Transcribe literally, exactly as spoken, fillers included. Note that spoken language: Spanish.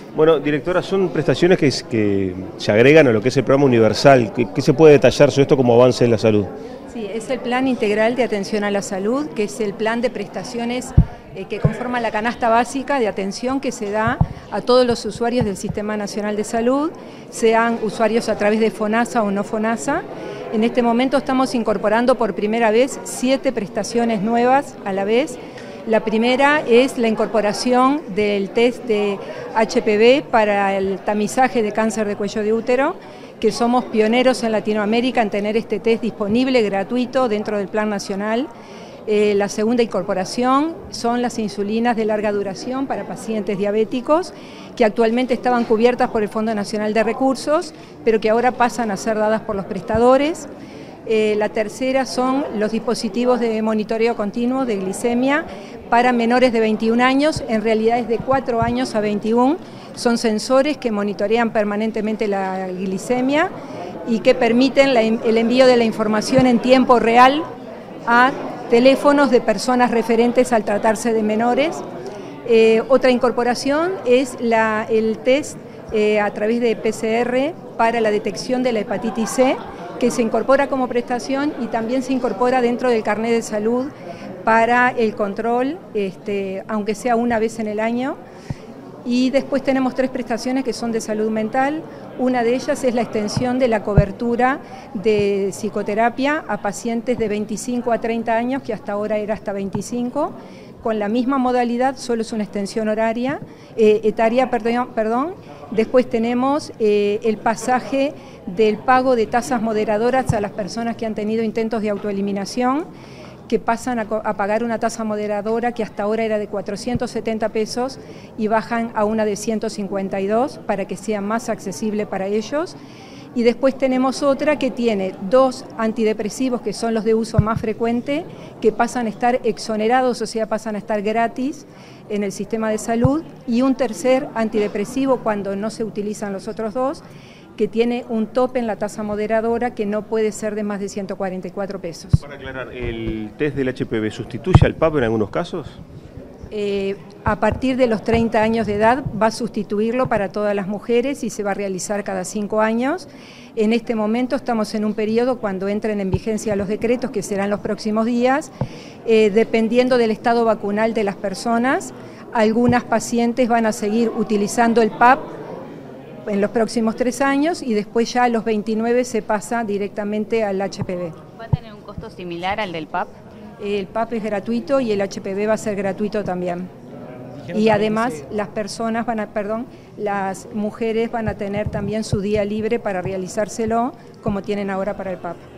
Bueno, directora, son prestaciones que, que se agregan a lo que es el programa universal. ¿Qué, qué se puede detallar sobre esto como avance en la salud? Sí, es el Plan Integral de Atención a la Salud, que es el plan de prestaciones eh, que conforma la canasta básica de atención que se da a todos los usuarios del Sistema Nacional de Salud, sean usuarios a través de FONASA o no FONASA. En este momento estamos incorporando por primera vez siete prestaciones nuevas a la vez. La primera es la incorporación del test de H P V para el tamizaje de cáncer de cuello de útero, que somos pioneros en Latinoamérica en tener este test disponible, gratuito, dentro del Plan Nacional. Eh, la segunda incorporación son las insulinas de larga duración para pacientes diabéticos, que actualmente estaban cubiertas por el Fondo Nacional de Recursos, pero que ahora pasan a ser dadas por los prestadores. Eh, la tercera son los dispositivos de monitoreo continuo de glicemia para menores de veintiún años, en realidad es de cuatro años a veintiuno, son sensores que monitorean permanentemente la glicemia y que permiten la, el envío de la información en tiempo real a teléfonos de personas referentes al tratarse de menores. Eh, otra incorporación es la, el test eh, a través de P C R para la detección de la hepatitis C, que se incorpora como prestación y también se incorpora dentro del carnet de salud para el control, este, aunque sea una vez en el año. Y después tenemos tres prestaciones que son de salud mental. Una de ellas es la extensión de la cobertura de psicoterapia a pacientes de veinticinco a treinta años, que hasta ahora era hasta veinticinco, con la misma modalidad, solo es una extensión horaria, eh, etaria, perdón, perdón. Después tenemos eh, el pasaje del pago de tasas moderadoras a las personas que han tenido intentos de autoeliminación, que pasan a, a pagar una tasa moderadora que hasta ahora era de cuatrocientos setenta pesos y bajan a una de ciento cincuenta y dos para que sea más accesible para ellos. Y después tenemos otra que tiene dos antidepresivos que son los de uso más frecuente, que pasan a estar exonerados, o sea, pasan a estar gratis en el sistema de salud, y un tercer antidepresivo cuando no se utilizan los otros dos, que tiene un tope en la tasa moderadora que no puede ser de más de ciento cuarenta y cuatro pesos. Para aclarar, ¿el test del H P V sustituye al P A P en algunos casos? Eh, a partir de los treinta años de edad va a sustituirlo para todas las mujeres y se va a realizar cada cinco años. En este momento estamos en un periodo cuando entren en vigencia los decretos, que serán los próximos días, eh, dependiendo del estado vacunal de las personas. Algunas pacientes van a seguir utilizando el P A P en los próximos tres años y después ya a los veintinueve se pasa directamente al H P V. ¿Va a tener un costo similar al del P A P? El P A P es gratuito y el H P V va a ser gratuito también. Y además las personas van a, perdón, las mujeres van a tener también su día libre para realizárselo como tienen ahora para el P A P.